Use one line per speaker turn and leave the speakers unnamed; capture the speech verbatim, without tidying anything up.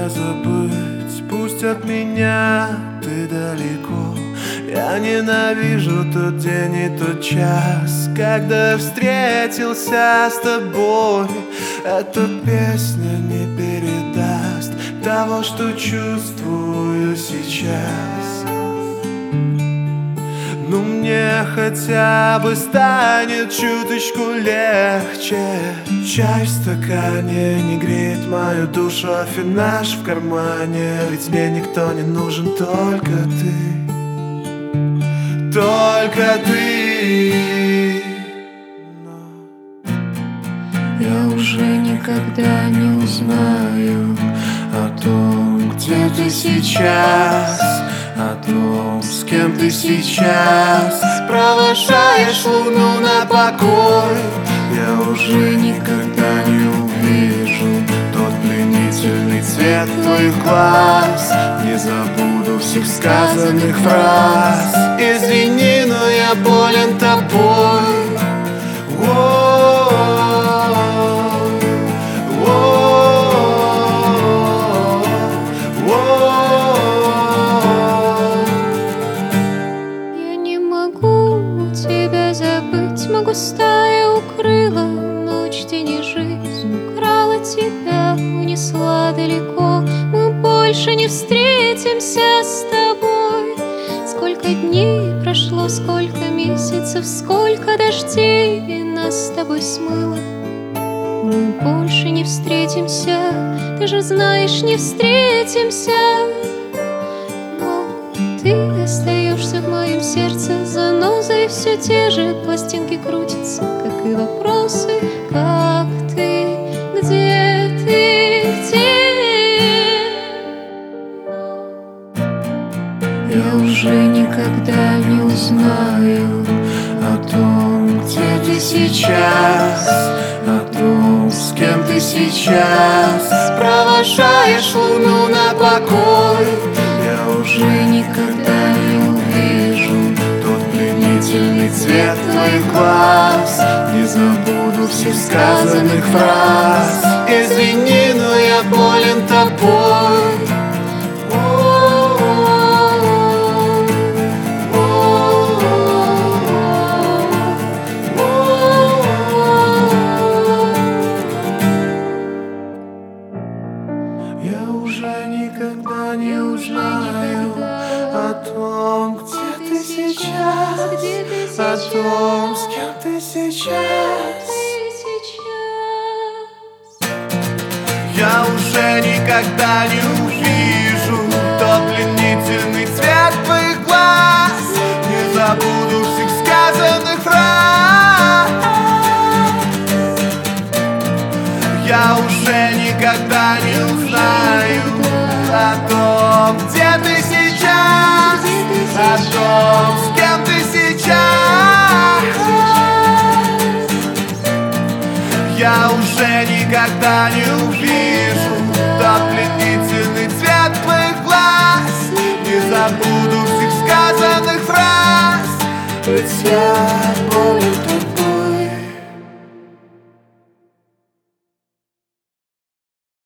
тебя забыть, пусть от меня ты далеко. Я ненавижу тот день и тот час, когда встретился с тобой. Эта песня не передаст того, что чувствую сейчас. Ну мне хотя бы станет чуточку легче. Чай в стакане не греет мою душу, а финаж в кармане. Ведь мне никто не нужен, только ты, только ты.
Я уже никогда не узнаю о том, где ты сейчас,
о том, с кем ты сейчас провожаешь луну на покой. Я уже никогда не увижу тот пленительный цвет твоих глаз. Не забуду всех сказанных фраз. Извини, но я болен тобой.
Могу, стая укрыла, но учти, не жизнь украла тебя, унесла далеко. Мы больше не встретимся с тобой. Сколько дней прошло, сколько месяцев, сколько дождей и нас с тобой смыло. Мы больше не встретимся, ты же знаешь, не встретимся. Ты остаешься в моем сердце занозой, все те же пластинки крутятся, как и вопросы. Как ты, где ты, где? Я уже никогда не узнаю
о том, где ты сейчас, о том, с кем ты сейчас провожаешь луну на покой. Я уже никогда не увижу тот пленительный цвет твоих глаз. Не забуду всех сказанных фраз. Извини, но я болен тобой. Я уже никогда не узнаю о том, где ты сейчас, о том, с кем ты сейчас. Я уже никогда не увижу тот пленительный цвет твоих глаз. Не забуду всех сказанных фраз. Я уже никогда не узнаю о том, где ты сейчас, о том, с кем ты сейчас. Я уже никогда не увижу